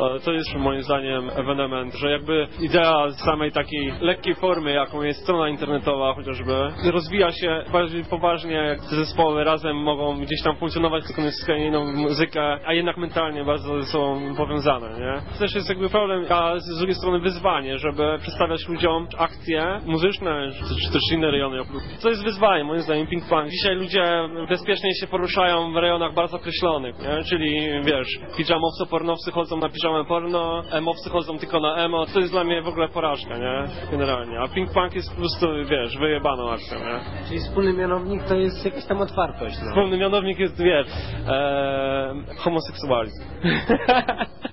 To jest moim zdaniem ewenement, że jakby idea samej takiej lekkiej formy, jaką jest strona internetowa chociażby, rozwija się bardziej poważnie, jak te zespoły razem mogą gdzieś tam funkcjonować, wykonując inną muzykę, a jednak mentalnie bardzo ze sobą powiązane, nie? To też jest jakby problem, a z drugiej strony wyzwanie, żeby przedstawiać ludziom akcje muzyczne, czy też inne rejony. To jest wyzwanie, moim zdaniem, Pink Punk. Dzisiaj ludzie bezpiecznie się poruszają w rejonach bardzo określonych, nie? Czyli, wiesz, pijamowcy, pornowcy chodzą na piżamę porno, emowcy chodzą tylko na emo. To jest dla mnie w ogóle porażka, nie? Generalnie. A Pink Punk jest po prostu, wiesz, wyjebaną akcją, nie? Czyli wspólny mianownik to jest jakaś tam otwartość, no. Wspólny mianownik jest, wiesz, homoseksualizm.